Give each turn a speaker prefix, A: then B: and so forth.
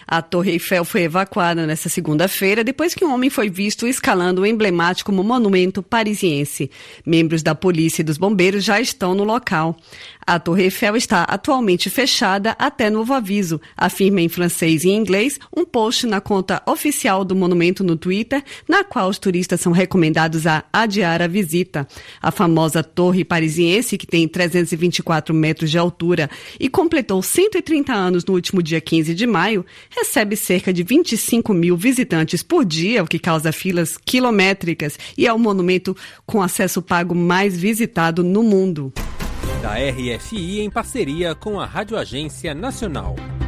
A: A Torre Eiffel foi evacuada nesta segunda-feira depois que um homem foi visto escalando o emblemático monumento parisiense. Membros da polícia e dos bombeiros já estão no local. A Torre Eiffel está atualmente fechada até novo aviso, afirma em francês e inglês um post na conta oficial do monumento no Twitter, na qual os turistas são recomendados a adiar a visita. A famosa Torre Parisiense, que tem 324 metros de altura e completou 130 anos no último dia 15 de maio, recebe cerca de 25 mil visitantes por dia, o que causa filas quilométricas, e é o monumento com acesso pago mais visitado no mundo.
B: Da RFI em parceria com a Rádio Agência Nacional.